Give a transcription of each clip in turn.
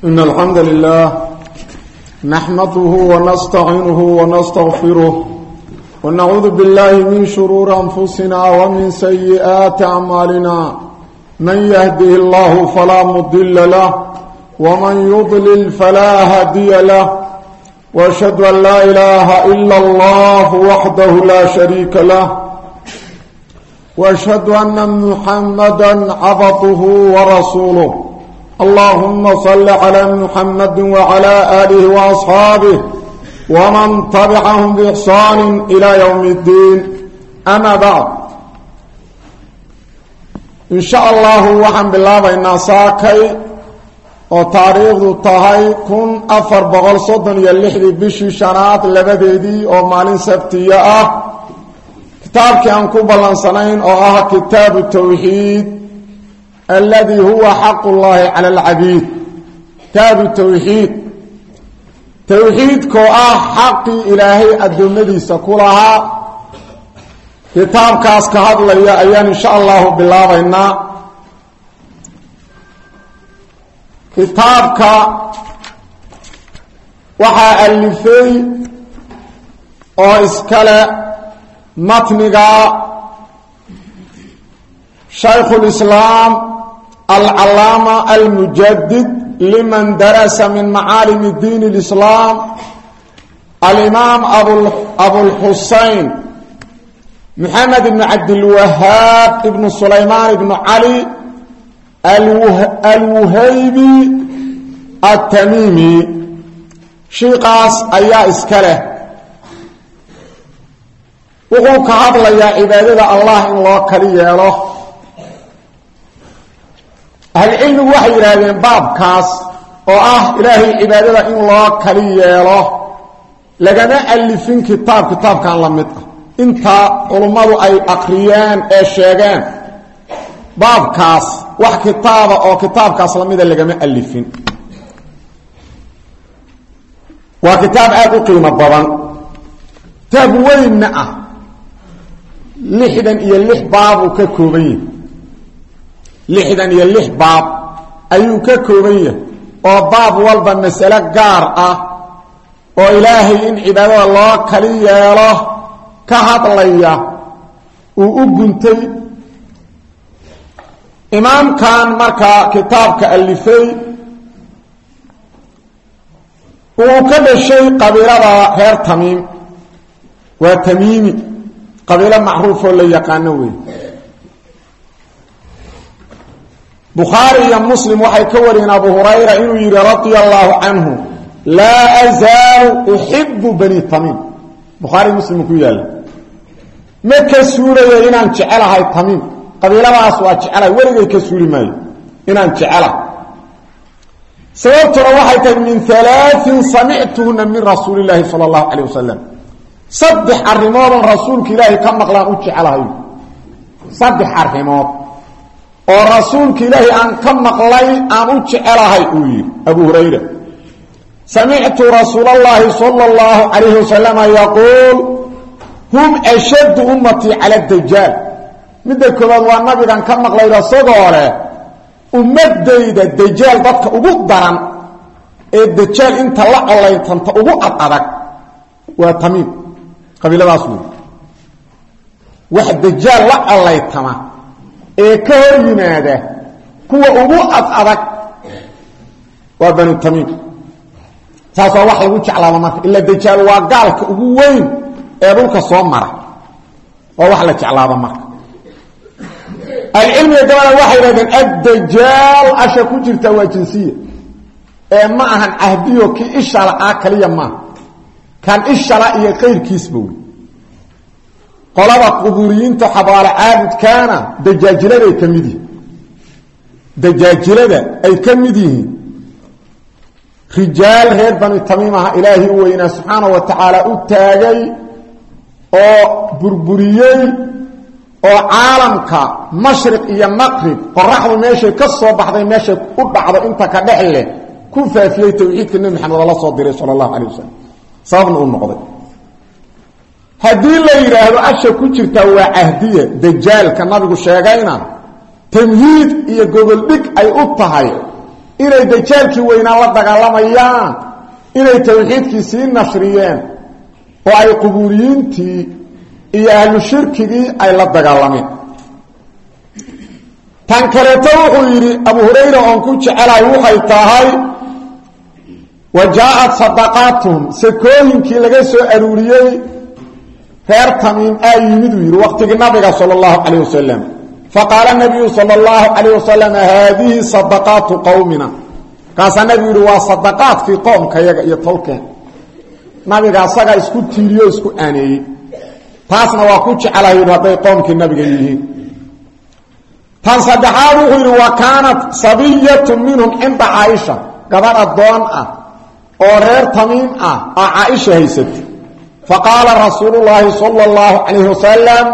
إن الحمد لله نحمده ونستعينه ونستغفره ونعوذ بالله من شرور أنفسنا ومن سيئات أعمالنا من يهده الله فلا مضل له ومن يضلل فلا هادي له وأشهد أن لا إله إلا الله وحده لا شريك له وأشهد أن محمدا عبده ورسوله اللهم صل على محمد وعلى آله وأصحابه ومن تبعهم بإحسان إلى يوم الدين أما بعد إن شاء الله وحن بالله بإن ساكي وتاريخ الطهي كن أفر بغل صدن يلحظي بشي شنات لبديدي ومالين سبتية كتاب كان كبالا سنين كتاب التوحيد الذي هو حق الله على العبيد. كتاب التوحيد توحيد كو حق إلهي الدمدي سكولها كتاب كاس كهذا لي أيان إن شاء الله بالله بينا كتابك وحا ألفي أو إسكالة متنقى شيخ الإسلام العلامة المجدد لمن درس من معالم الدين الإسلام الإمام أبو الحسين محمد بن عبد الوهاب بن سليمان بن علي الوهيبي التميمي شيقاس أيا إسكاله وقوك هذا يا عبادة الله إن الله كليه له العلم وحي إلهي باب كاس إلهي عبادة إن الله كليه له لقنا ألفين كتاب كان لمدة انت علماء أي أقريان أي شيغان باب كاس wax kitaaba oo kitaabkaas lamida laga alifin waa kitaab aad u qiimo badan taab weyn ah 66 baab uu ka kooban yahay 66 baab ayuu ka kooban yahay oo baab walba mas'ala gaar ah oo ilaahay in cibaadada loo kali yeelo ka hadlaya uu u guntay إمام كان مركا كتاب كألفي وكذا الشيء قبيلة غير تميم وتميمي قبيلة معروفة اللي يقانوي بخاري يا مسلم وحي كورين أبو هريرة إنه يرى رضي الله عنه لا أزال أحب بني تميم بخاري مسلم كيال مكة سورة إنان جعلها تميم قبيلة أسواء جعلها ولغي كسولي ماي إنان جعلها سببت روحيك من 3 سمعتهن من رسول الله صلى الله عليه وسلم صدح الرماد رسولك إلهي كم مقلان أجعلها صدح الرماد ورسولك إلهي أن كم مقلان أجعلها أبو هريرة سمعت رسول الله صلى الله عليه وسلم يقول هم أشد أمتي على الدجال midda koobaad waa nabigan ka maqlay rasuulka ummadayda dajaal dadka ugu daran ee dajaal inta la colaantanta ugu adag waa tamiim qabiiladaas wax dajaal la colaantama ee ka hor yimaada kuwa ugu adag waa banu tamiim taas wax lagu jeclaado marka illa dajaal waa gaalka ugu weyn ee dhulka soo mara oo wax la jeclaado marka العلم يقول واحد الدجال أشياء كجرتها وجنسية ما أهن أهديه كي إشارة آكلية ما كان إشارة إيه غير كيسبوي قلب قبوريين تحبال عابد كان دجاجلة أي كمدي دجاجلة أي كمدي رجال غير بني تميمها إلهي وإنا سبحانه وتعالى أتاقي أو بربريي oo caalamka mashriq iyo maqrib qoraxdu meeshay ka soo baxday meeshay u dhacdo inta ka dhaxile ku faafiyay tawxiidka nabi maxamed soo diray sallallahu alayhi wasallam sababna uu noqday hadii la yiraahdo asha ku jirta waa ahdiye dajaalka nabigu sheegayna tamhiid iyo gobol dhig ay u tahay inay dajaalkii weynaa la dagaalamayaan inay tawxiidkii sii nashriyeen oo ay qubuuriyiintii iyo ahlu shirkigii ay la dagaalameen tan kaleeto wuxuu yidhi abu hurayra oon ku jecelahay waxay tahay wajaa'at sadaqaatuhum sakooyinkii laga soo aruuriyey reer tamiim aa yimid uu yidhi waqtigii nabiga sala allahu calayh wasalam faqaala nabiyu sala allahu calayh wasalam haadihi sadaqaatu qowmina markaasaa nabigu yidhi waa sadaqaadkii qoomkayaga iyo tolkeen nabiga asagaa isku tiiriyo isku aaneeyey taasna waa ku jecelahay yidhi hadday qoomkii nabiga yihiin tan saddexaad wuxuu yidhi wa kaanat sabiyatu minhum cinda caaisha gabadh addoon ah oo reer tamiim ah oo caaisha haysatay faqaala rasuulu llaahi sala allahu calayhi wasalam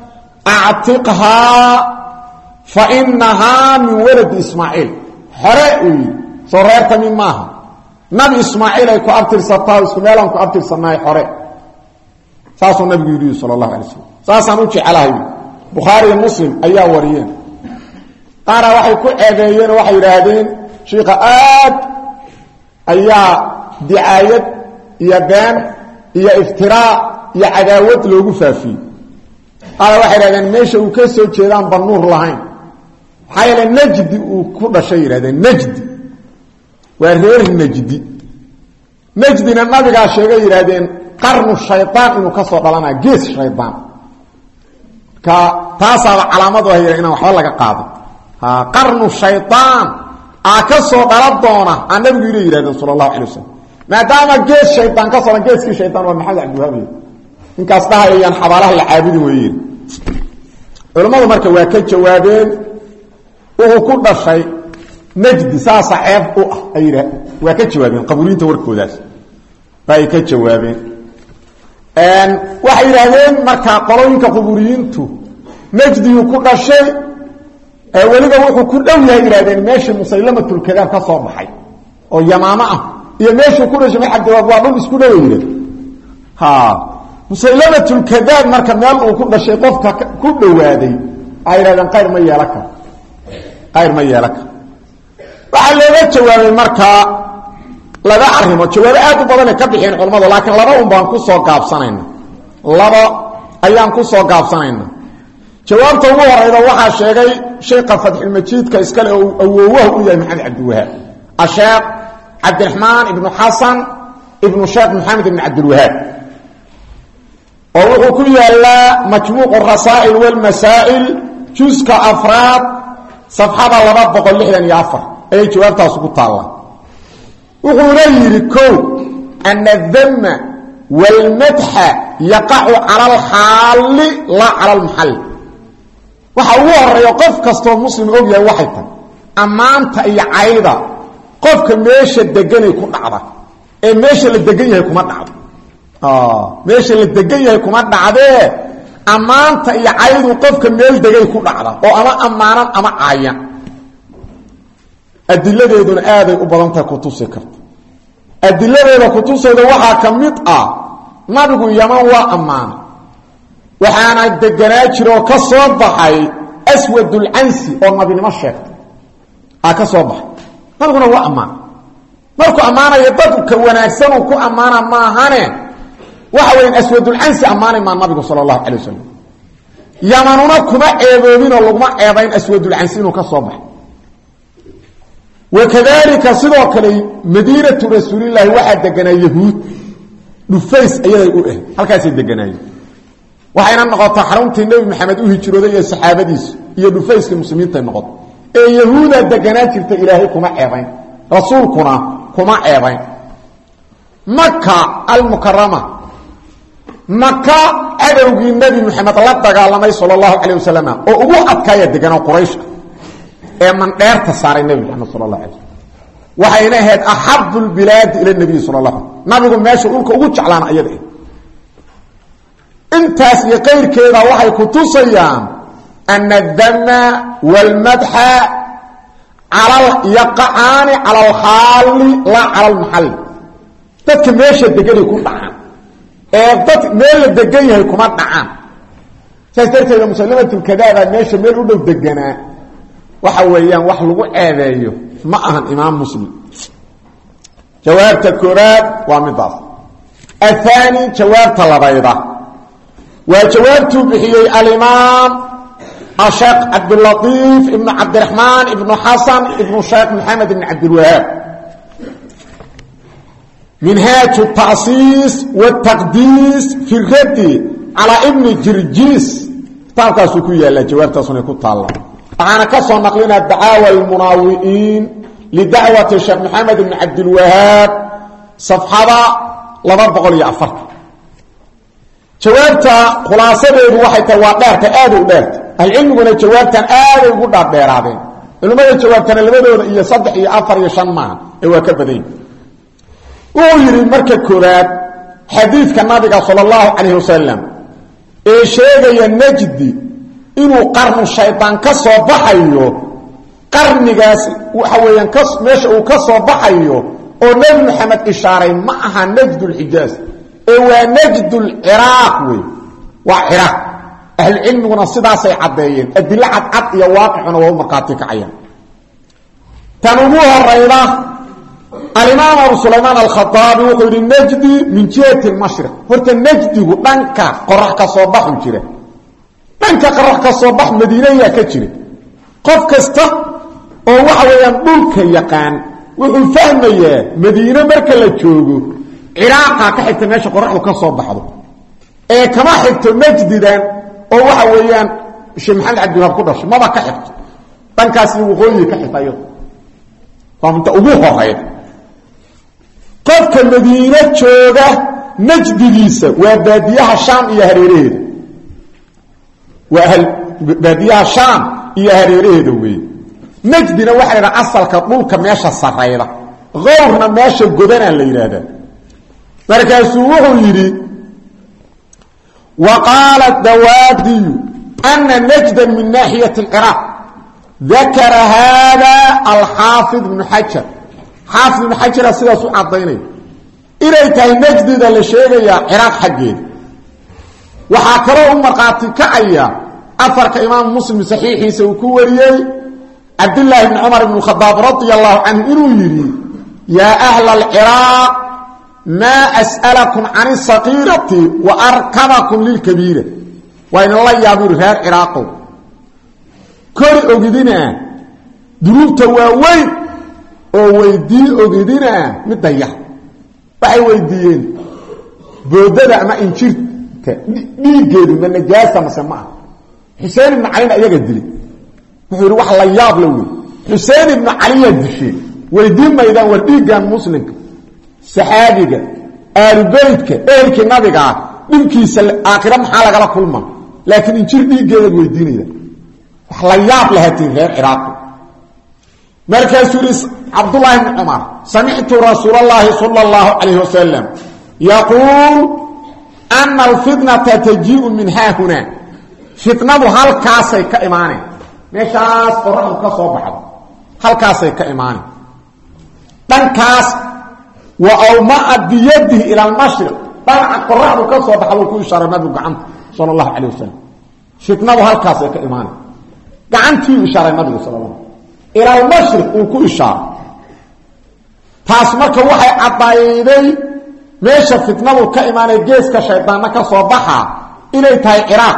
actiqhaa fa inahaa min waladi ismaaciil xore uu yidhi soo reer tamiim maaha nabi ismaaciil ay ku abtirsataa isku meelaan ku abtirsanahay xore saasuu nabigu yidhi sala allahu alay slam saasaan u jecelahay bukhaari iyo muslim ayaa wariyeen qaara waxay ku ceebeeyeen oo waxay yidhaahdeen shiikha aad ayaa dicaayad iyo been iyo iftiraa iyo cadaawad loogu faafiyey qaara waxay yidhahdeen meesha uu ka soo jeedaan ban nuur lahayn maxaa yeele najdi uu ku dhashay yidhahdeen najdi waa reer najdi najdina nabigaa sheegay yidhaahdeen qarnu shaydaan inuu ka soo dhalanaya gees shaydaan ka taasaaba calaamadu ah yidha inaan waxba laga qaado qarnu shaydaan aa ka soo dhala doona aa nabigu ila yidhahdeen sala allahu calay wasalam maadaama gees shaydaan ka soo geeskii shaydaan waa maxamed cabdiwahaabiy ninkaas dhahayayaan xabaalaha la caabudi weeyeen culammadu marka waa ka jawaabeen wuxuu ku dhashay najdi saasa ceeb u ah ay yidha waa ka jawaabeen qabuuriinta warkoodaas bay ka jawaabeen waxay yidhaahdeen markaa qolooyinka qubuuriyiintu najdiyuu ku dhashay weliba wuxuu ku dhow yahay yidhahdeen meeshii musaylamatulkadaab ka soo baxay oo yamaamo ah iyo meeshuu ku dhashay maxabdiwaab waa dhul isku dhowa yidhahd musaylamatulkadaab marka meel uu ku dhashay qofka ku dhowaaday ay yidhahdeen qayr ma yeelan karo qayr ma yeelan karo waxaa looga jawaabay markaa laba arrimo jawaabo aad u badanay ka bixiyeen culammadu laakiin laba un baan ku soo gaabsanayna laba ayaan ku soo gaabsanayna jawaabta ugu horeyda waxaa sheegay sheekha fatxulmajiidka iskale oo awoowaha u yahay maxamed cabdiwahaab asheekh cabdiraxmaan ibnu xasan ibnu sheekh maxamed ibn cabdilwahaab oo wuxuu ku yaalaa majmuucu rasaa'il walmasaa'il juska afraad safxada 264 ayay jawaabtaas ugu taallaa wuxuuna yidhi kow ana adama walmadxa yaqacu cala alxaali laa cala almaxalli waxa ugu horeeya qof kastoo muslim og yahay waxay tahay ammaanta iyo cayda qofka meesha deganay ku dhacda ee meesha la degan yahay kuma dhacdo meesha la degan yahay kuma dhacdee ammaanta iyo caydu qofka meel degay ku dhacda oo ama ammaanan ama caayan adiladeeduna aaday u badan tahay kutusi karta adiladeeda kutusayda waxaa ka mid ah nabigu yaman waa ammaanay waxaana deganaa jira oo ka soo baxay aswadulcansi oo nabinimo sheegtay ka soo baxay nabiguna waa ammaanay markuu ammaanayo dadka wanaagsan uu ku ammaana maahane waxa weeyaan aswadulcansi ammaanay maa nabigu sala allahu calay wasalam yamanuna kuma ceeboobinoo laguma ceebayn aswadulcansi inuu ka soo baxay wakadalika sidoo kale madiinatu rasuulilaahi waxaa deganaa yahuud dhufays ayaday u ah halkaasay deganaayeen waxayna noqotaa xaruntii nebi maxamed u hijrooday iyo saxaabadiisu iyo dhufayskii muslimiinta noqoto ee yahuuda deganaa jirta ilaahay kuma ceebayn rasuulkuna kuma ceebayn maka almukarama maka cadowgii nebi maxamed la dagaalamay sala allahu calayh wasalam oo ugu adkaaya deganaa qurayshka ee mandheerta saaray nebi maxamed sala allah alay slam waxayna ahayd axabu lbilaadi ila nabiyi sala allah nabigu meesha dhulka ugu jeclaana ayada intaas iyo qayrkeeda waxay ku tusayaan ana adama walmadxa yaqacaani cala alxaali laa cala almaxalli dadka meesha deganay ku dhacaan ee dad meel la degan yahay kuma dhacaan saas darteeda musalimatulkadaaba meesha meel u dhow deganaa waxa weeyaan wax lagu ceebeeyo ما أهن إمام مسلم. جواب تكورات ومضاف. الثاني جواب طلبيضة وجوابته بحيي الإمام الشيخ عبد اللطيف ابن عبد الرحمن ابن حسن ابن الشيخ محمد بن عبد الوهاب منهاج التأسيس والتقديس في الرد على ابن جرجيس طالقا سكوية إلا جواب تصنيكو الله أنا كسر نقلنا الدعاوى المناوئين لدعوة الشيخ محمد بن عبد الوهاب صفحة لبربقل يعفرك جوابتا خلاصة بيروحة وقارتا آدو دارت العلم قلنا جوابتا آدو قدر ديرادين إنه جوابتا لماذا يصدح يأفر يشمع إيوا كبدين ويري مركب كورات حديث كالنبي صلى الله عليه وسلم إيه شيء ينجدي إنه قرن الشيطان كسو بحيو قرن قاسي وحويا ماشي وكسو بحيو ونبي محمد إشارين معها نجد الحجاز إيوا نجد العراق وعراق أهل العلم ونصيدها سيعدين الدلاء عد يواقعنا وهو مقاتك عيان تنموها الرئيضة الإمام أبو سليمان الخطابي وقال النجد من جهة المشرق قلت النجد لنك قرحك صباح جره لنك قرحك صباح مدينة كجره قف كسته ووحويا ملك يقان وقل فهمي مدينة مركة لتشوقه عراقا كحيث ماشي قرحك صباح ايه كما حيث النجد دان ووحويا الشيخ محمد عبد الوهاب قدرش ما با كحيث لنكاسي وقوي كحيث ايضا فانت أبوه خير قفك المدينة جوغة نجديسة وباديها الشام إيا هريريه وأهل باديها الشام إيا هريريه نجدنا وحينا أصل كطولك ماشا الصغيرة غورنا ماشا القدنا اللي يرادا فركاسوه يري وقال الدوادي أن نجدا من ناحية العراق ذكر هذا الحافظ بن حجر حافظ بن حجر سيدا سوء عضيني إليك المجد اللي شيغيا عراق حقين وحاكروا مرقاتي كعيا أثرك إمام مسلم صحيحي سوكوريي عبد الله بن عمر بن الخطاب رضي الله عنه إنه يري يا أهل العراق ما أسألكم عن الصغيرة وأركبكم للكبيرة وإن الله يابير هير عراقه كوري أجدنا دروبته واوين oo weydii ogidina mid dayax waxay weydiiyeen boodada ama injirta dhiigeedu ma najaasa masama Hussein ibn Ali ayaga dili wuxuu wax la yaab la weey Hussein ibn Ali yadishay weydii maydan war dhiigan muslimka saxaabiga aalbaytka eelkii nabiga dhibkiisa aakhira maxaa laga kulma laakiin injir dhiigeeda weydiinayda wax la yaab lahayn reer Ciraaq مركز عبد الله بن عمر سمعت رسول الله صلى الله عليه وسلم يقول أن الفتنة تجيء من ها هنا فتنة هل كاسي كإيماني مشاس قرآن كصوبح هل كاسي كإيماني من كاس وأومأ بيده إلى المشرق طلع قرآن كصوبح وكل إشارة النبي قعنت صلى الله عليه وسلم فتنة هل كاسي كإيماني قعنت إشارة النبي صلى الله عليه وسلم إلى المشرق وكل إشارة تاسمك وحي عطايدي ميشا فتنة كإيماني جيس كشيطان كصوبحا إلي تاي عراق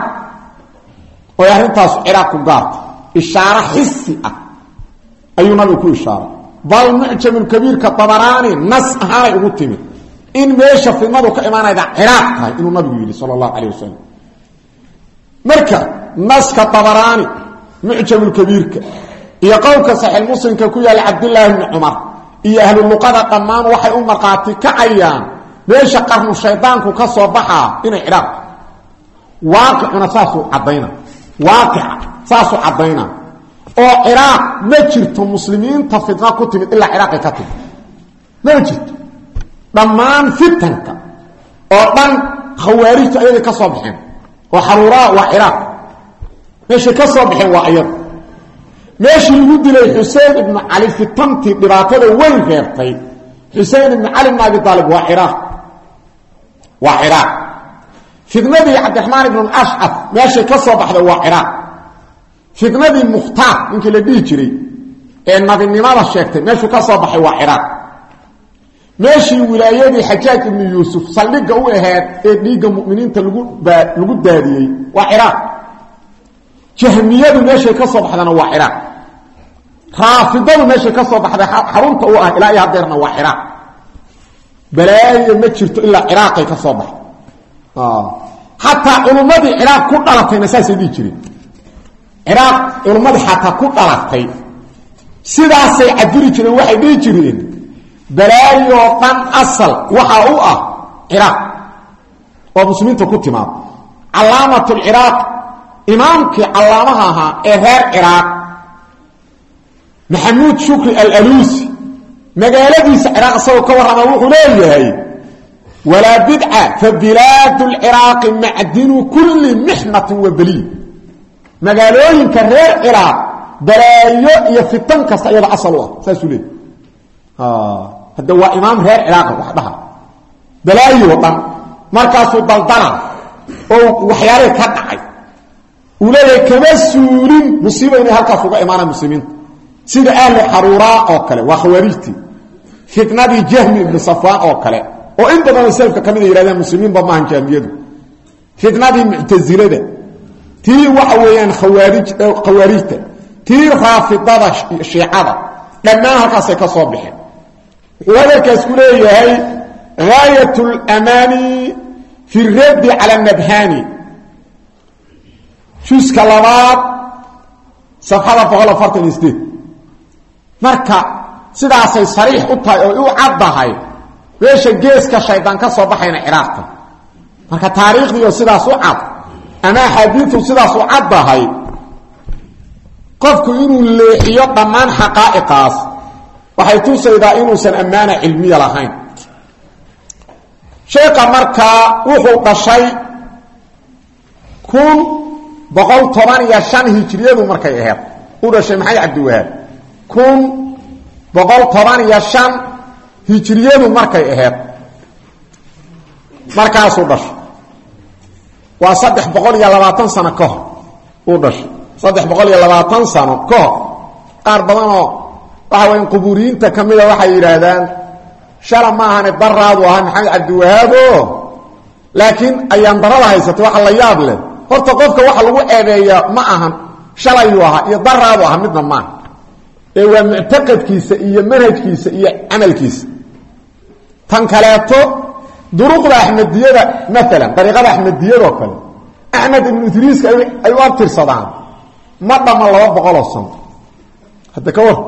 ويهن تاس عراق وقات إشارة حسية أي نبي كل إشارة بل معجم الكبير كالطبراني نس أهاري أغتمي إن ميشا فتنة كإيماني دا عراق هاي إنه نبي صلى الله عليه وسلم مركا نس كالطبراني معجم الكبير iyo qowlka sahih muslim ka ku yaal Abdullah ibn Umar iyo ahlu luqada qamaan waxay u marqaati kacayaan meesha qarnu shaydaanku ka soo baxa inay Ciraaq waaqicuna saasu cadayna waaqic saasu cadayna oo Ciraaq ma jirto muslimiinta fitna ku timid illa Ciraaq ka timid ma jirto dhamaan fitanka oo dhan khawaarij ay ka soo baxeen oo xaruura waa Ciraaq meesha ka soo baxeen waa ayad ماشي يقول لي حسين بن علي في تمتي دراتة وين غيرتي حسين بن علي بن أبي طالب وعراق في النبي عبد الرحمن بن الأشعث ماشي كصب أحد وعراق في النبي مختار يمكن لديه جري ee nabinimada sheegtay meeshuu ka soo baxay waa ciraaq meeshii wilaayadii xajaaj ibn yuusuf saldhigga u ahayd ee dhiigga mu'miniinta lagu daadiyey waa ciraaq jahmiyadu meeshay ka soo baxdana waa ciraaq raafidadu meeshay ka soo baxday xarunta u ah ilaa iyo hadeerna waa ciraaq balaayo ma jirto ilaa ciraaqay ka soo baxay xataa culummadii ciraaq ku dhalatayna saasay dhihi jireen ciraaq culummadii xataa ku dhalatay sidaasay cadiri jireen waxay dhihi jireen balaayoo dhan asal waxa u ah ciraaq oo muslimiinta ku timaado calaamatulciraaq imaamkii callaamaha ahaa ee reer ciraaq maxamuud shukri alaluusi magaaladiisa ciraaq isagoo ka warrama wuxuu leeyahay walaa bidca fa bilaadu lciraaqi macdinu kulli mixnatin wa baliy magaalooyinka reer ciraaq balaayo iyo fitan kasta iyada asal u ah saasuu leeyahy hadda waa imaam reer ciraaq wax dhaha balaayo dhan markaasuu daldala oo waxyaalay ka dhacay uu leeyahay kama suulin musiibo inay halkaas uga imaanaan muslimiinta sida ahlu xaruuraa oo kale waa khawaarijtii fitnadii jahmi ibnu safwaan oo kale oo in badanoo salafka ka mid a yidhahdeen muslimiinba maahan jahmiyadu fitnadii muctasilada tii waxa weeyaan khawaarijta tii raafidada shiicada dhammaan halkaasay ka soo baxeen wuxuu hadalkaas ku leeyahay gaayat اlamaani fi raddi cala nabhani juska 2 safxada 148 marka sidaasay sariix u tahay oo u caddahay meesha geeska shaydaan ka soo baxayna ciraaqta marka taariikhdii sidaas u cad ama xadiidu sidaas u caddahay qofku inuu leexiyo dhammaan xaqaa'iqaas waxay tusaydaa inuusan ammaana cilmiya lahayn sheekha markaa wuxuu dhashay 1115 hijriyadu markay ahayd u dhashay maxay cabdiwahaab 1115 hijriyadu markay ahayd markaasuu dhashay waa 320 sano ka hor uu dhashay 320 sano ka hor qaar badanoo waxa weyn qubuuriyiinta ka mida waxay yidhaahdaan shala maahane daraadu ahaa maxamed cabdiwahaabo laakiin ayaan darada haysatay waxa la yaab leh horta qofka waxa lagu eedeeyaa ma ahan shalayuu ahaa iyo daraadu ahaa midna maaha ee waa muctaqadkiisa iyo manhajkiisa iyo camalkiisa tan kaleeto duruqda axmediyada maalan dariiqada axmediyadoo kale axmed ibnu idriiska ay u abtirsadaan ma dhama 200 sano hadda ka war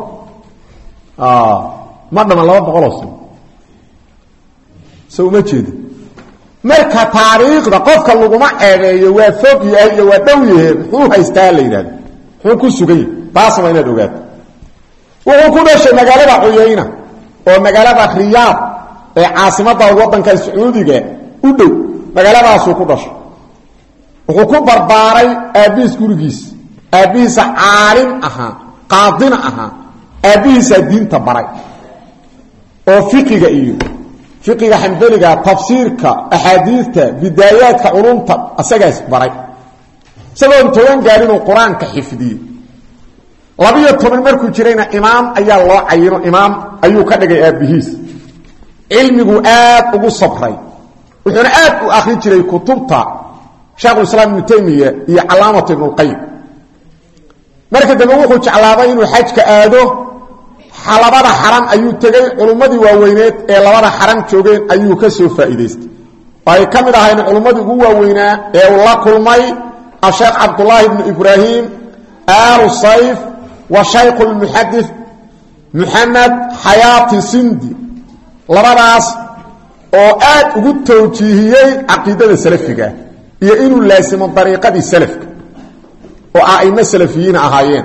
ma dhama 200 sano soo ma jeedi marka taariikhda qofka laguma eedeeyo waa fog yahay iyo waa dhow yahay wuxuu haystaa la yiraahdo wuxuu ku sugay taas ma inaad ogaato wuxuu ku dhashay magaalada Uyayna oo magaalada Riyaad ee caasimada wadanka Sacuudiga u dhow magaaladaas uu ku dhashay wuxuu ku barbaaray aabiis gurigiis aabiisa caalim ahaa qaadina ahaa aabiisa diinta baray oo fiqiga iyo fiqiga hanbaliga tafsiirka ahadiista bidaayaadka culumta asagaas baray sabab toban gaalin oo quraanka xifdiyay 12 markuu jirayna imaam ayaa loo cayino imaam ayuu ka dhigay aabihiis cilmigu aad ugu sabray wuxuuna aad u akhrin jiray kutubta Sheekh Islaam Ibn Taymiyyah iyo Calaamatu Ibn Qayyim marka dambe wuxuu jeclaaday inuu xajka aado xalabada xaram ayuu tagay culummadii waaweyneed ee labada xaram joogeen ayuu ka soo faa'iideystay ay kamid ahayn culummadii ugu waaweynaa ee uu la kulmay Sheekh Abdullah ibn Ibrahim al-Sayf wa Sheikh al-Muhaddith Muhammad Hayati Sindi labadaas oo aad ugu tawjiihiyay aqeedada salafiga iyo inuu laasimo dariiqadii salafka oo aimo salafiyiin ahaayeen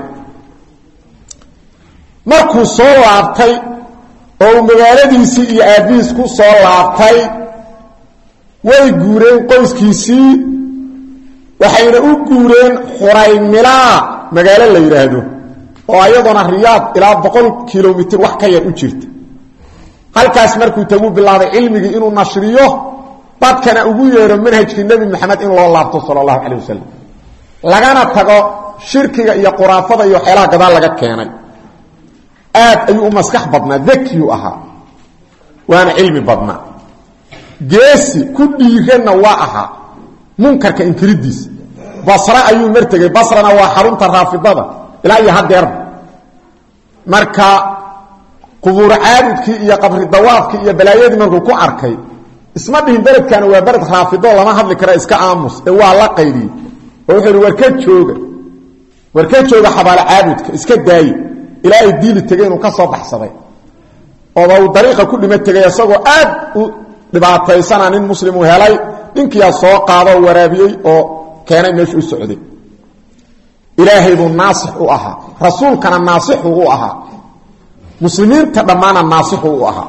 markuu soo laabtay oo magaaladiisii iyo aabiis ku soo laabtay way guureen qoyskiisii waxayna u guureen Xuraymila magaalo la yiraahdo oo ayaduna Riyaad ilaa 100 kilomitir wax ka yar u jirta halkaas markuu tagu bilaabay cilmiga inuu nashriyo dadkana ugu yeero manhajkii nabi maxamed in loo laabto sallallahu alayhi wasallam lagana tago shirkiga iyo quraafada iyo xeelaha gadaal laga keenay aad ayuu maskax badnaa dakiyu ahaa waana cilmi badnaa geesi ku dhiirana waa ahaa munkarka inkiridiis basra ayuu martagay basrana waa xarunta raafidada ilaa iyo hadeer marka qubuur caabudkii iyo qabri dawaafkii iyo balaayadii markuu ku arkay isma dhihin beledkan waa beled raafido lama hadli kara iska aamus ee waa la qaydiyey oo wuxuu warka jooga xabaala caabudka iska daayi ilaa ay diili tagay inuu ka soo baxsaday oo uu dariiqa ku dhima tagay isagoo aad u dhibaataysana nin muslim uu helay ninkiyaa soo qaado waraabiyey oo keenay meesha u socday ilaahay buu naasix u ahaa rasuulkana naasix u ahaa muslimiinta dhammaana naasix u ahaa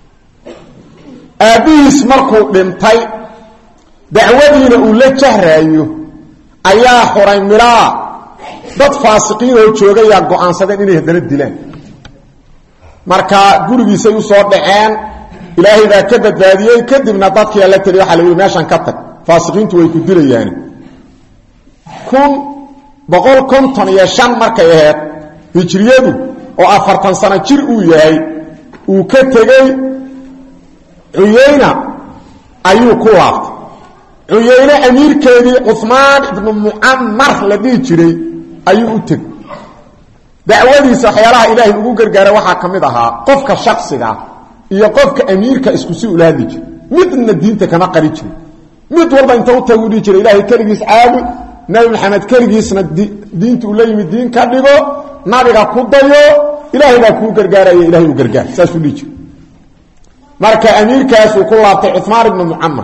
aabihiis markuu dhintay dacwadiina uu la jahraayo ayaa xuray milaa dad faasiqiin oo joogayaa go'aansadeen inay haddana dilaan marka gurigiisay u soo dhaceen ilaahay baa ka badbaadiyey kadibna dadkii la taliyo waxa la yiri meeshan ka tag faasiqiintu way ku dilayaan 155 markay ahayd hijriyadu oo 40 sano jir uu yahay uu ka tagay Uyayna ayuu ku laabtay Uyayna amiirkeedii Uthman ibn Muammar la dhigi jiray ayuu u tagay dacwadiisa waxyaalaha ilaahay ugu gargaara waxa kamid ahaa qofka shakhsiga iyo qofka amiirka isku si ulaadi jiray midna diinta kama qari jiray mid walba inta uu tagu dhigi jiray ilaahay kaligiis caabud nabi maxamed kaligiisna diinta uu la yimid diin ka dhigo nabiga ku dayo ilaahay baa ku gargaaraya ilaahay u gargaar saas u dhigi marka amiirkaas uu ku laabtay Uthman ibn Muammar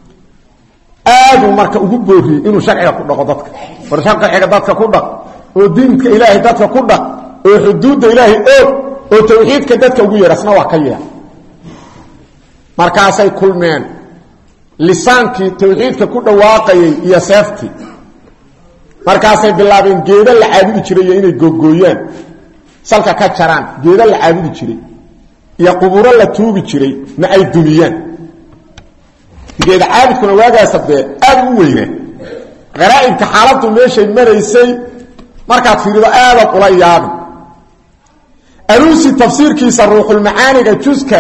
aadu marka ugu booriyay inuu sharciga ku dhaqo dadka sharciga dadka ku dhaq oo diinka ilaahay dadka ku dhaq oo xuduudda ilaahay oo tawxiidka dadka ugu yeerasna waa ka yeer markaasay kulmeen lisaankii tawxiidka ku dhawaaqayay iyo seefti markaasay bilaabeen geeda la caabudi jiray inay googooyaan salka ka jaraan geeda la caabudi jiray iyo qubuuro la tuugi jiray ma ay dumiyaan geeda caabudkuna waagaas aad u weynaa qaraa'ibka xaaladdu meeshay maraysay markaad fiirido aad ula yaabin arusi tafsiirkiisa ruuxul macaaniga juska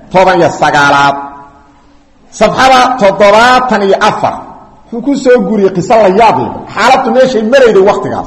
19 safxada 74 wuxuu ku soo guriyay qiso la yaab leh xaaladdu meeshay marayday waqtigaas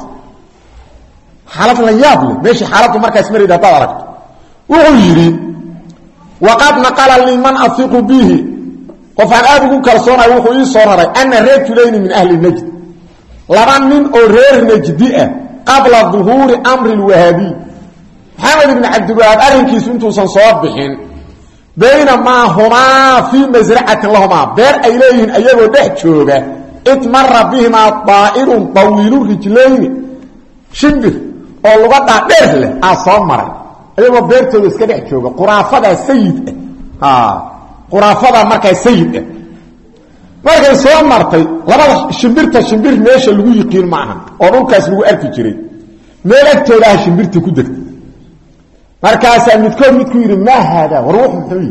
xaalad la yaab leh meeshay xaaladdu markaas marayday hadaad aragto wuxuu yiri waqad naqala liman afiqu bihi qofaan aad ugu kalsoonay wuxuu ii soo raray anna rajulayn min ahli najd laba nin oo reer najdi ah qabla dhuhuri amri alwahabi Muhammad ibn Abdul Wahhab arrinkiisu intuusan soo bixin bayna huma fi mazra'atin lahuma beer ay leeyihiin ayagoo dhex jooga itmarra bihima ta'irun tawilu rijlayn shimbir oo luga dheer leh soo maray ayagoo beertooda iska dhex jooga quraafada sayid quraafada markay sayid markay soo martay labada shimbir meesha lagu yiqiin maahan oo dhulkaas lagu arki jiray meel agtooda shimbirta ku degtay markaas midkood midku yiri ma hada ruux muxuu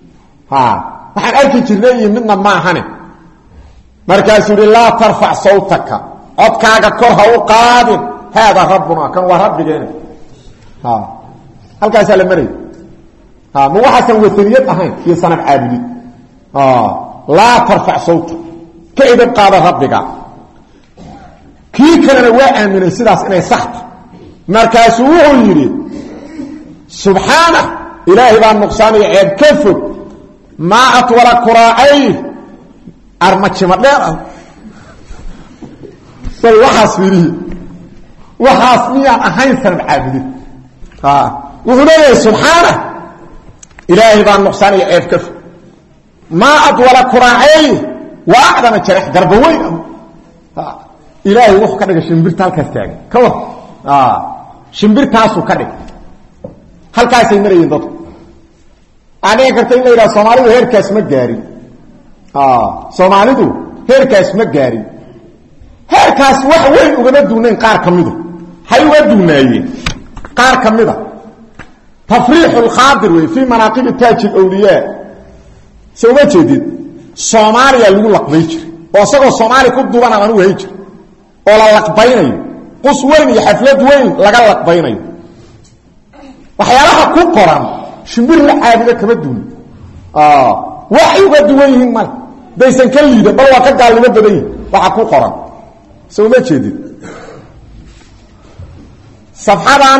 waxaan arki jirnay midna ma ahane markaas yiri la tarfa sawtaka codkaaga kor ha u qaadin hada rabbuna kan waa rabbigeena halkaas la maray ma waxaan wataniyad ahayn iyo sanad caabudi la tarfa sawtaka kaydab qaada rabbiga kii kalena waa aaminay sidaas inay sax markaas uu yiri subhana ilahi baa nuqsaan iyo ceeb ka fog ma atwala quraa'ay armachima dheer soo waxaas fiiri waxaas miyaan ahayn sanad caabudi wuxuu leeyahay subhana ilahi baa nuqsaan iyo ceeb ka fog ma atwala quraa'ay wa aqdama jarh darbaweyn ilahi wuxuu ka dhigay shimbirta halkaas taagan ka war shimbirtaasu ka dhigay halkaasay marayeen dadku aanay kartay in la yiraahdo Soomaalidu heerkaas ma gaarin Soomaalidu heerkaas ma gaarin heerkaas wax weyn uga duuneen qaar kamidu hay uga duunaayeen qaar kamida tafriixul khadir way fi manaqib taaj al-awliya soo jeedid Soomaaliya lagu laqbay jiray oo asagoo Soomaali ku duuban aan u hay jiray oo la laqbaynayo qus weyn iyo xaflad weyn laga laqbaynayo waxyaalaha ku qoran shimbir la caabudo kama duwan waxay uga duwan yihiin mal daysan ka liidan bal waa ka gaalnimo badan yihiin waxa ku qoran soo ma jeedid safxadan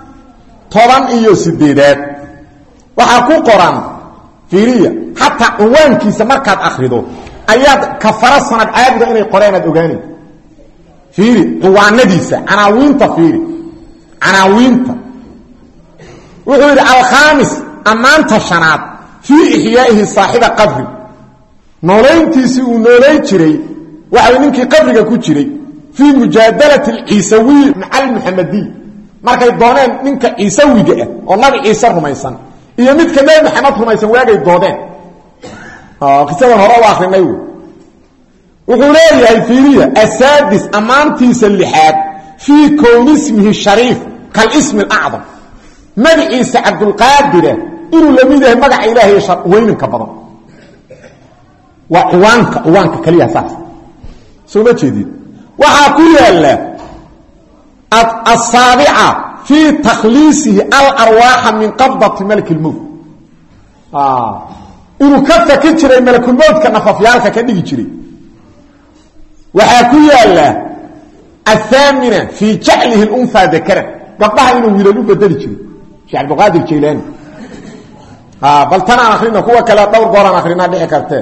18 waxa ku qoran fiiriya hatta cinwaankiisa markaad akhrido ayaad kafara sanad caabuda inay qoreenad ogaanay fiiri cinwaanadiisa anaawinta fiiri عناوينتا وحيد الخامس أمانتا شناد في إحيائه صاحب قبر نولينتيسي ونولي جري وحيد منك قبرك كو جري في مجادلة العيسوي مع المحمدي marka ay dooneen ninka Ciisawiga oo nabi Ciisa rumaysan iyo mid ka nabi Maxamed rumaysan waagay doodeen qisada hore waa akhrinay wuxuu leeyahay fiiriya asadis amaantiisa lixaad fi kown ismihi sharif kal ismi al-a'zam nabi Ciisa Abdul Qadir inuu lamidahay magac Ilaahay weyn ka badan wa ciwaanka kaliya saas soo ma jeedid waxa ku yaala السابعة في تخليصه الأرواح من قبضة ملك الموت إنه كفة كتير ملك الموت كنففيالك كنيجي جري وحاكوية الله الثامنة في جعله الأنثى ذكرا قبلها إنه ويلالو بدل جري شيخ عبد القادر الجيلاني بل تنا آخرين هو كلا دور دوران آخرين هذه حكرتين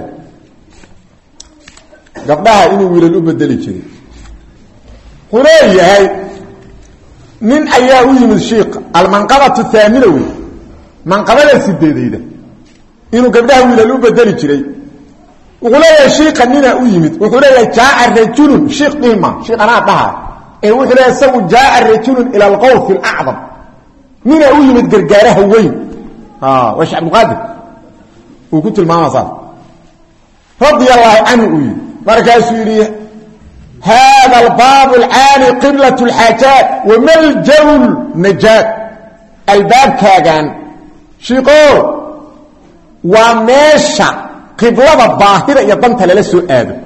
قبلها إنه ويلالو بدل جري قرية هاي من أياه يمد الشيق المنقبة الثامنة منقبة السديدة إنه قبلها ويلالو بدل جري وقولا يا شيق أننا أيمد وقولا يا جاء الرجل شيق قيمة شيق أنا أطلعها وقولا يسوي جاء الرجل إلى الغوث الأعظم من أيمد قرقارها وين وش عبد القادر وقلت المعنى صار رضي الله عنه مركز سوريا هذا الباب العالي قبلة الحاجات وملجأ النجاة الباب كاغان شيقو وماشا قبلة الظاهرة يضمت للسوء آدم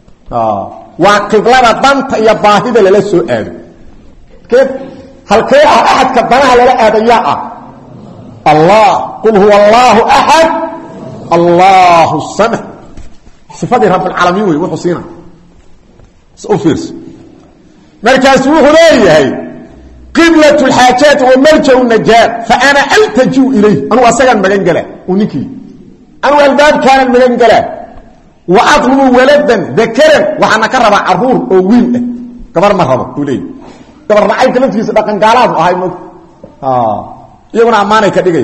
وقبلة الضمت يظاهرة للسوء آدم كيف؟ هل كيف أحد كبناها للا آدمياء الله قل هو الله أحد الله الصمد صفات رب العالمين وحسينا سأفرس مركز وحليه قبلة الحاجات وملجأ النجاة فأنا ألتجو إليه أنا أسجن مجنجلة ونكي أنا الباب كان المجنجلة وأطلب ولدا ذكرا وأنا كرب عرور أو وين كبر مرحبا ولي كبر رأيت لنتي سبقا قالات وهاي مك يقول أمانة كدقي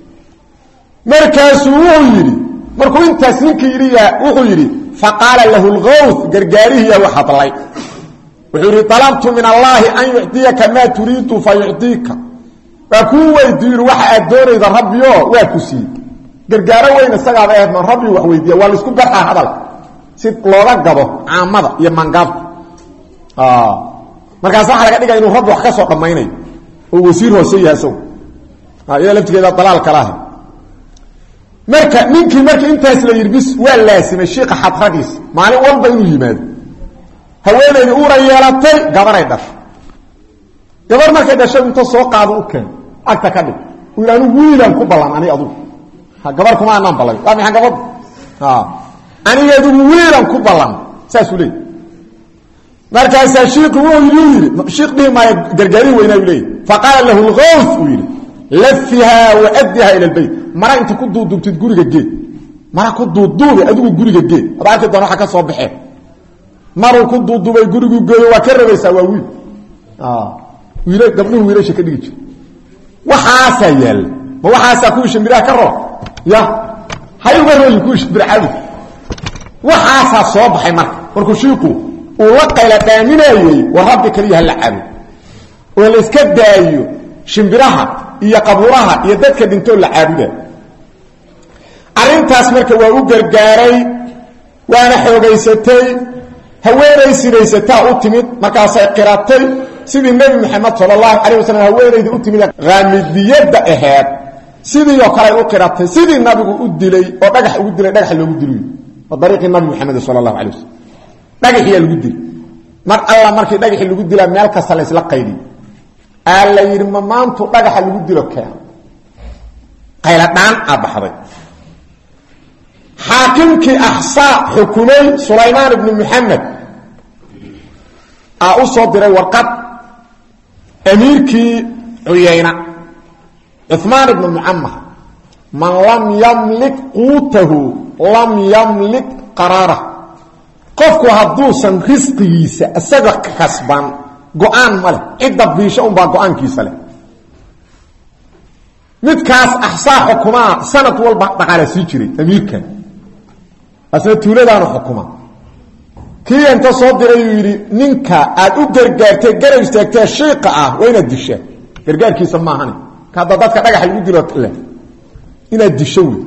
مركز وحليه مركو انت سنكي يريا وحليه فقال له الغوث قرقاريه وحط الله وحوري طلبت من الله أن يعطيك ما تريد فيعطيك فكون ويدير واحد دور إذا ربيه وكسيد قرقاره وين استقعب أهد من ربيه وحويديه والاسكو برحا هذا سيد لورك قبه عامضة يمان قبه مركز صحة لك إنه ربه وحكسه قميني ووسير وسيها سو إذا لم تكن الضلال كراهي marka ninkii markii intaas la yirbis waa laasimay sheekha xadradiis maalin walba inuu yimaado haweenaydu uu rayeelatay gabaray dhash gabar markay dhashay inta soo qaado u keen agta ka dhig wiilaanu wiilan ku balan ani adu ha gabar kuma aanan balay waa maxay gabar anigeedu wiilan ku balan saas u leey markaas sheekhu uu yiri sheekhdii ma gargaari weynaa leey faqala lahu al-ghawth yiri لفها وأدها إلى البيت مرة أنت كنت دوبتid guriga geed mara ku duuduubay adigu guriga geed abaartii doona waxa ka soo baxay mara ku duuduubay gurigu geeyo waa ka rabaysaa waa wiil wiilay gabdhuhu wiilasha ka dhigi jir waxaasa yeel ma waxaasa ku shimbiraha ka roo ya hay uga rooyin ku shimbiraha waxaasa soo baxay markuu shiiqu uu la qayla dhaaminayay wa rabbi kaliya la caabo oo la iska daayo shimbiraha iyo qabuuraha iyo dadka dhinto la caabuda arintaas marka waa u gargaaray waana xoogaysatay haweenay sinaysata u timid markaas ay qiratay sidii nabi maxamed sallallahu alayhi wasallam haweenaydu u timid qaamidiyada ahayd sidii oo kale u qiratay sidii nabigu u dilay oo dhagax ugu dilay dhagax loogu dilay oo dariiqii nabi maxamed sallallahu alayhi wasallam dhagaxii lagu dilay mar alla markii dhagaxii lagu dilay meel ka salays la qaydi alla yiri maantu dhagaxa lagu dilo keen qayladhaan abaxday xaakimkii axsaa xukumay sulaymaan ibnu muxamed u soo diray warqad amiirkii cuyayna cuثmaan ibnu mucamar man lam yamlik quutahu lam yamlik qaraarah qofku hadduusan risqigiisa isaga kasban go-aan ma leh cidda biisho unbaa go-aankiisa leh midkaas axsaa xukumaa sanad walba dhaqaala sii jiray amiirkan asna tuuladaanu xukuma kii inta soo diray uu yidhi ninka aad u gargaartay garab istaagtee shiiqa ah waa inaad dishaa gargaarkiisa maahane ka hadda dadka dhagaxa lagu dilo le inaad disho wey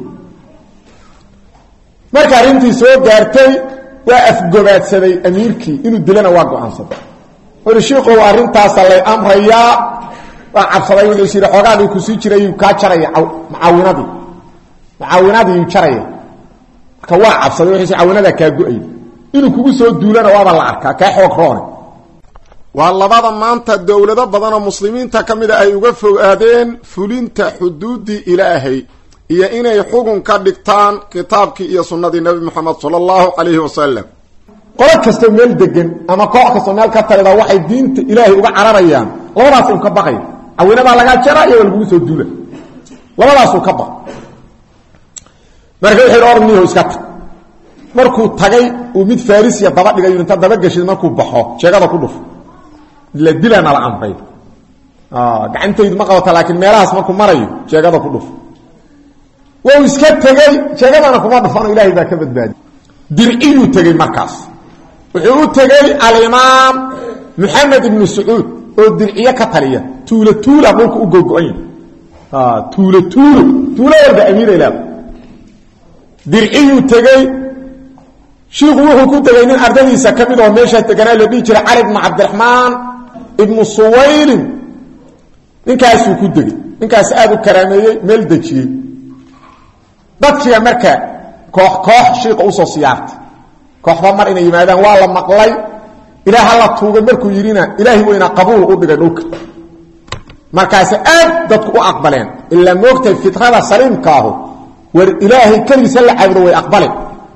marka arrintii soo gaartay waa afgobaadsaday amiirkii inuu dilana waa go-aansaday wuxuu shiiqow arrintaasa lay amrayaa waa cabsaday wuxuu is yidhi xoogaadii ku sii jiray kaa jaraya mucaawinadiiyu jaraya marka waa cabsaday wuxuu is caawinadaa kaa go-ay inuu kugu soo duulana waaba la arkaa kaa xoog roone waa labada maanta dowlado badanoo muslimiinta ka mida ay uga fogaadeen fulinta xuduuddii ilaahay iyo inay xugun ka dhigtaan kitaabkii iyo sunnadii nebi moxamed sala allahu calayhi wasalam qolo kastoo meel degan ama koox kastoo meel ka talida waxay diinta ilaahay uga cararayaan labadaas un ka baqay cawinadaa lagaa jara iyo waa lagugu soo duula labadaasuu ka baq marka wuxuu yidhi orniho iska tag markuu tagay uu mid farisiya daba dhigay inta daba gashid markuu baxo jeegada ku dhuf la dilana la amray gacantaydu ma qabata laakiin meelahaas markuu marayo jeegada ku dhuf waa iska tagay jeegadana kuma dhufano ilaahay baa ka badbaadi dirciyuu tagay markaas wuxuu u tagay alimaam maxamed ibnu sacuud oo dirciye ka taliya tuulo tuula dhulka u gogo-an tuulo walba amiira ilaah dirciyuu tagay shiiku wuxuu ku tegay nin ardadiisa ka mid oo meesha deganaa la dhihi jiray cali ibnu cabdiraxmaan ibnu suwaylin ninkaasuu ku degay ninkaas aada u karaameeyey meel dejiyey dadkiiba marka koox shiiqa usoo siyaartay kooxba mar inay yimaadaan waa la maqlay ilaah hala tuugay markuu yidhina ilaahay weynaa qabuul u dhigay dhulka markaas aad dadku u aqbaleen ilaa moogtay fitrada saliimkaahu war ilaahay keligiisa la caabudo way aqbaleen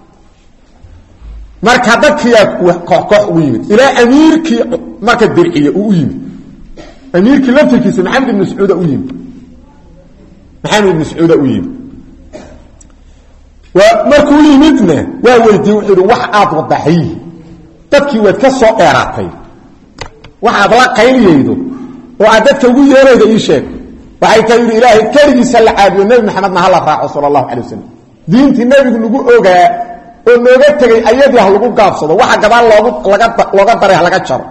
marka dadkiyaa koox ugu yimid ilaa amiirkii marka dirciye uu u yimid amiirkii laftirkiisa maxamed ibnu sacuuda u yimid markuu yimidna waa weydiiyey wuxuu yidhi wax aad wadaxayihi dadkii waad ka soo dheeraatay waxaad la qayliyaydo oo aad dadka ugu yeerayda ii sheeg waxay tahay yidhi ilaahay keligiisa la caabudo nebi maxamedna hala raaco sala allahu calay wasalam diintii nebigu nagu ogaa oo nooga tegay ayadii ha lagu gaabsado waxa gadaal looga daray ha laga jaro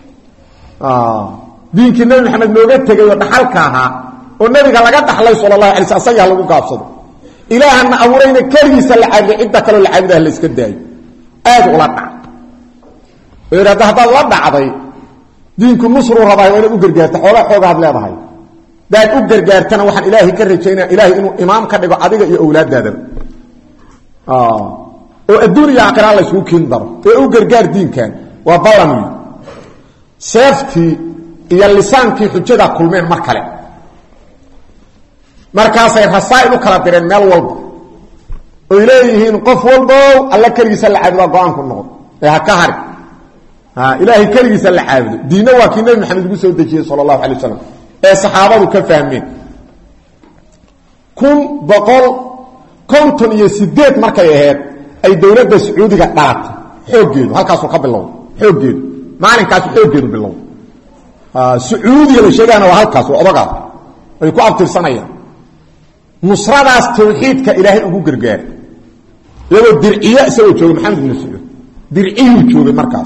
diinkii nebi maxamed nooga tegay oo dhaxalka ahaa oo nebiga laga dhaxlay sala allahu alay sl asagii ha lagu gaabsado ilaahana abuurayna keligiisa la caabuday cidda kaloo la caabudaha la iska daayo aad ula dhac oo yidhahda haddaad la dhacday diinku nusruu rabaayo waa inaad u gargaarta xoogaa xoogaad leedahay hadaad u gargaartana waxaan ilaahay ka rajaynaya ilaahay inuu imaam ka dhigo adiga iyo awlaadaadaba oo adduun iyo aakhira la isugu kiin daro ee u gargaar diinkan waa ballan seeftii iyo lisaankii xujada kulmeen mar kale markaasay rasaa'il u kala direen meel walba oy leeyihiin qof walbow alla keligiisa la caabudaa go-aanku noqdo ee ha ka hari ilaahay keligiisa la caabudo diinna waa kii nebi maxamed ugu soo dejiyey sala allahu alay wasalam ee saxaabadu ka fahmeen 1158 markay ahayd ay dowladda sacuudiga dhalatay xooggeedu halkaasuu ka bilowday xooggeedu maalinkaasu xooggeedu bilowday sacuudiga la sheegayana waa halkaas waa odogaas ay ku abtirsanayaan nusradaas tawxiidka ilaahay ugu gargaaray iyagoo dirciye isagoo joogay maxamed ibnu sacuud dirciyuu joogay markaas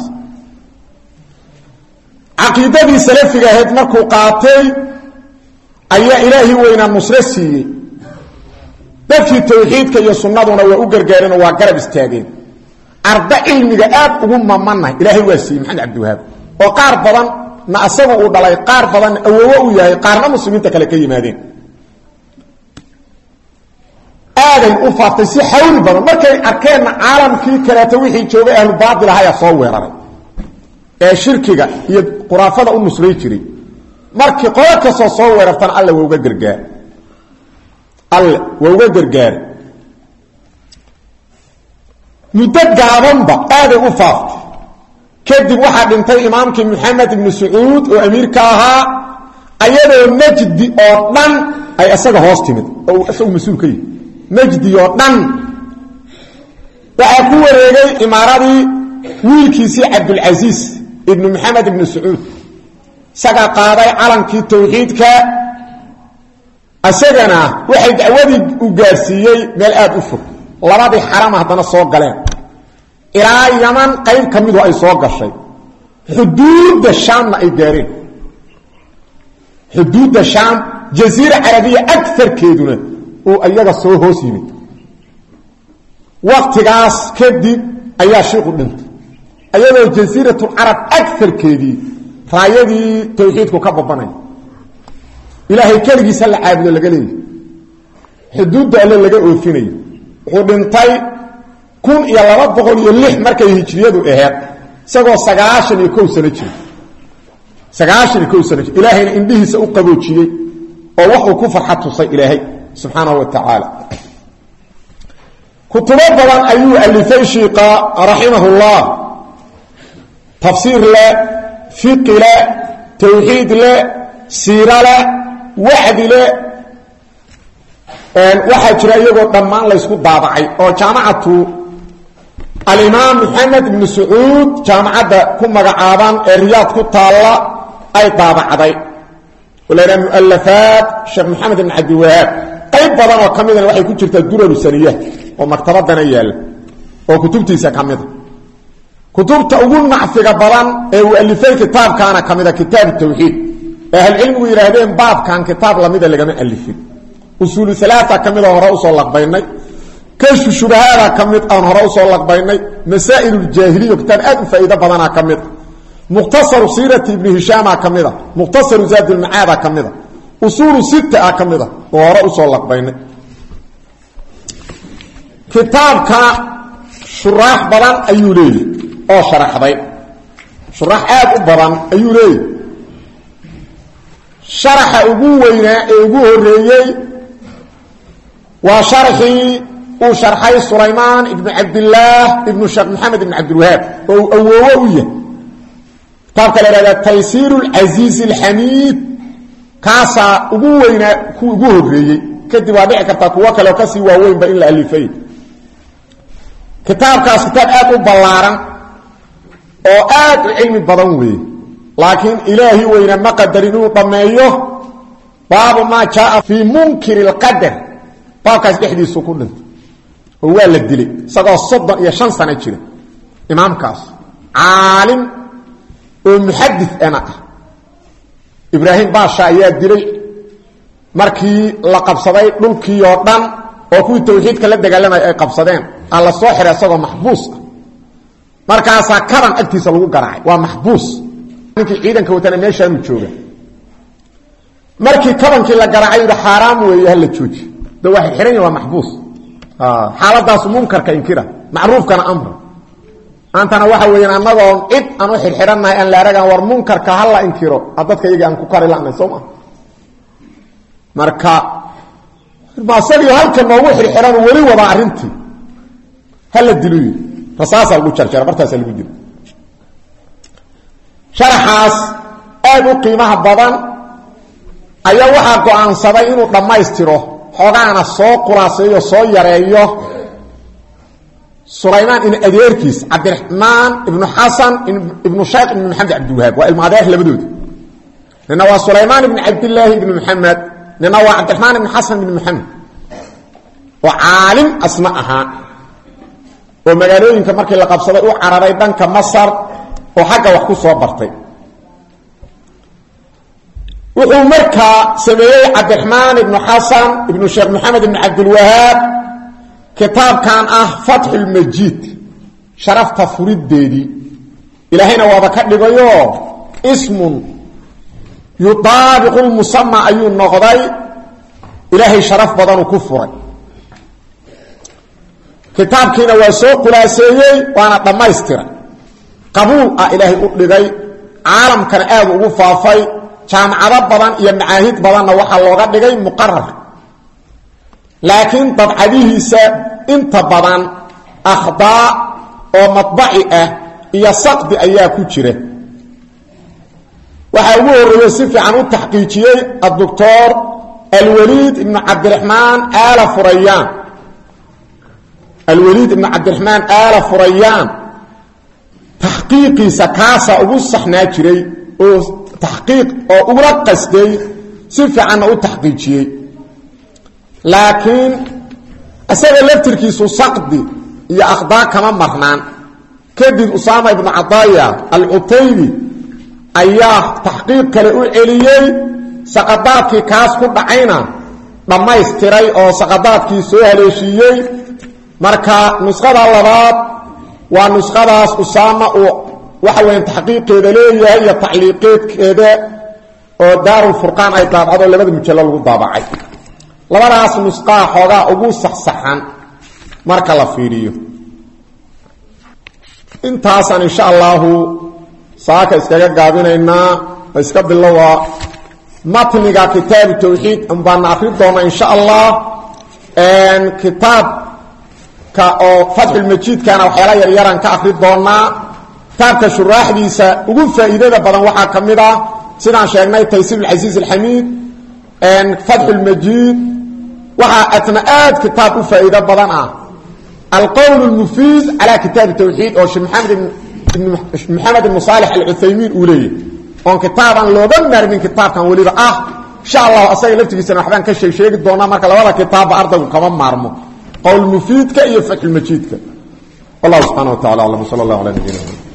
caqiidadii salafiga ahayd markuu qaatay ayaa ilaahay weynaa nusro siiyey dadkii tawxiidka iyo sunnaduna waa u gargaareenoo waa garab istaageen arda cilmiga aad ugu mamanah ilaahay waa siiyey maxamed cabdiwahaab oo qaar badan na asagu uu dhalay qaar badan awoowo u yahay qaarna muslimiinta kale ka yimaadeen aaday u faaftay si xawli badan markay arkeenna caalamkii kaleeto wixii joogay ahlu baatil ahayaa soo weeraray ee shirkiga iyo khuraafada u nusray jiray markii qolo kastoo soo weerartana alla waa uga gargaar alle waa uga gargaaray muddo gaabanba aaday u faaftay kadib waxaa dhintay imaamkii maxamed ibnu sacuud oo amiirka ahaa ayadoo najdi oo dhan ay isaga hoos timid oo isagu mas-uul ka yihi najdi oo dhan waxaa ku wareegay imaaradii wiilkiisii cabdulcasiis ibnu maxamed ibnu sacuud isagaa qaaday calankii tawxiidka isagana waxay dacwadii u gaarsiiyey meel aad u fog labadii xarama haddana soo galeen ilaa yaman qayb ka midu ay soo gashay xuduudda shaamna ay gaareen xuduudda shaam jasiira carabiya agarkeeduna uu iyaga soo hoos yimid waktigaas kadib ayaa shiiku dhintay ayadoo jasiiratulcarab agarkeedii raayadii tawxiidku ka babanaya ilaahay keligiisa la caabudo laga leeyahy xuduudda alle laga oofinayo wuxuu dhintay 1206 markay hijriyadu ahayd isagoo 91 sano jira 91 sano jira ilaahayna indhihiisa u qaboojiyey oo wax uu ku farxad tusay ilaahay subxaanahu wa tacaala kutubo badan ayuu alifay shiiqa raximahullah tafsiir le fiqi le tawxiid le siira le wacdi le waxaa jira iyagoo dhammaan laysku daabacay oo jaamacatu alimaam maxamed ibnu sacuud jaamacadda ku magacaaban ee riyaad ku taalla ay daabacday walaana mualafaat sheekh maxamed ibn cabdiwahaab qayb badan oo ka midana waxay ku jirtaa duraru saniya oo maktabadana yaalla oo kutubtiisa ka mida kutubta ugu nacfiga badan ee uu alifay kitaabkaana ka mida kitaab tawxiid ee ahlcilmigu yidhaahdeen baabkan kitaab lamida lagama alifin usuulu alaaa ka mida hore usoo laqbaynay kashfu shubahaada ka mid aan hore usoo laqbaynay masaa'iluuljaahiliya kitaab aad u faa'iido badana ka mid mukhtasaru siirati ibni hishaama ka mida mukhtasaru zaadilmacaada ka mida usuulu sita ka mida oo hore usoo laqbaynay kitaabka shuraax badan ayuu leeyahy oo sharaxday shuraax aad u badan ayuu leeyahy sharaxa ugu weynaa ee ugu horeeyey waa sharxii uu sharxay sulaymaan ibnu cabdillaah ibnu sheekh maxamed ibn cabdilwahaab oo uu awoowo u yahay kitaabka la ihahdaa taysiiru lcasiizi alxamiid kaasaa ugu weynaa kuwa ugu horeeyey kadib waa dhici kartaa kuwo kale oo kasii waaweynba in la alifay kitaabkaas kitaab aad u ballaaran oo aad u cilmi badan weeye laakiin ilaahi weyna ma qadarin inuu dhammeeyo baabu maa jaaa fii munkiri اlqadar baabkaas dhexdiisu ku dhintay oo waa la dilay isagoo 35 sano jira imaamkaas caalim oo muxadis ana ah ibraahim baasha ayaa dilay markii la qabsaday dhulkii oo dhan oo kuwii tawxiidka la dagaalamay ay qabsadeen alla soo xiray isagoo maxbuus ah markaasaa kaban agtiisa lagu garaacay waa maxbuus ninkii ciidanka watana meeshaanuu jooga markii kabankii la garaacay yidhi xaaraam weeye hala jooji de waa xirxiran yahi waa maxbuus xaaladaasu munkarka inkira macruufkana amra maantana waxa weeyaan annagoon cid aan u xirxirannahay aan la aragaan war munkarka hala inkiro dadka iyaga aan ku kari la'nay soo maa marka maasagii halka noogu xirxiran weli wadaa arrintii hala dilo yidhi rasaasaa lagu jarjara bartaasaa lagu dilo sharaxaas aad u qiimaha badan ayaa waxaa go'aansaday inuu dhammaystiro xoogaana soo quraaseeyo soo yareeyo sulaymaan in adeerkiis cabdiraxmaan ibnu xasan ibnu sheekh ibnu maxamed cabdiwahaab waa ilmo adeer labadooda nina waa sulaymaan ibnu cabdillaahi ibnu maxamed nina waa cabdiraxmaan ibnu xasan ibnu maxamed oo caalim asma ahaa oo magaalooyinka markii la qabsaday u cararay dhanka masar oo xagga wax ku soo bartay wuxuu markaa sameeyey cabdiraxmaan ibnu xasan ibnu sheekh maxamed ibnu cabdilwahaab kitaabkan ah fatxulmajiid sharafta furiddeedii ilaahayna waaba ka dhigayo ismun yutaabiqu lmusama ayuu noqday ilaahay sharaf badanuu ku furay kitaabkiina waa soo khulaaseeyey waana dhammaystiray qabuul ah ilaahay u dhigay caalamkana aad ugu faafay jaamacado badan iyo macaahid badanna waxaa looga dhigay muqarar laakiin dabcadihiisa inta badan akhdaa oo matbaci ah iyo saqdi ayaa ku jira waxa ugu horeeyay si fiican u taxqiijiyay الدكتور الوليد بن عبد الرحمن آل فريان الوليد بن عبد الرحمن آل فريان تحقيقي سكاسة أبو الصحنا جري تحقيق أو قصدي سيف عنه تحقيقي لكن أسأل لفتركي سقدي يا أخضاء كمان مرنان كدد أسامة بن عطايا العطيبي أياه تحقيق كالأول إليي سقطاتكي كاس كل عينا لما يستري أو سقطاتكي سوهليشيي مركا نسخة اللبات ونسخة أسامة وحوين تحقيق كده ليه هي تعليقات كده ودار الفرقان أي طابعه اللي بدأ مجلل الضابعي لبراس نسخة حوغا أبو صحصحان مركا لفيريو انتاسا إن شاء الله ساكا اسكاكا قابينينا اسكاب الله متنقى كتاب التوحيد انبانا أخريطونا إن شاء الله ان كتاب فتح المجيد كان وحيلا يريران كأخريطونا كتابك شراح ديسا وقل فائدة بدن وحا كمدا سيدان شاكنا تيسير العزيز الحميد ان فتح المجيد وحا أتناءات كتاب فائدة بدن القول المفيد على كتاب التوحيد او شيخ محمد بن صالح العثيمين أوليه وان كتابا لو دمر من كتاب كان وليبا ان شاء الله اصاي لفتيسنا waxbaan ka sheegi doona marka labada kitaab ardaygu kama maarmo qawl mufiidka iyo fatx al majidka Allah subhanahu wa ta'ala sallallahu alayhi wa sallam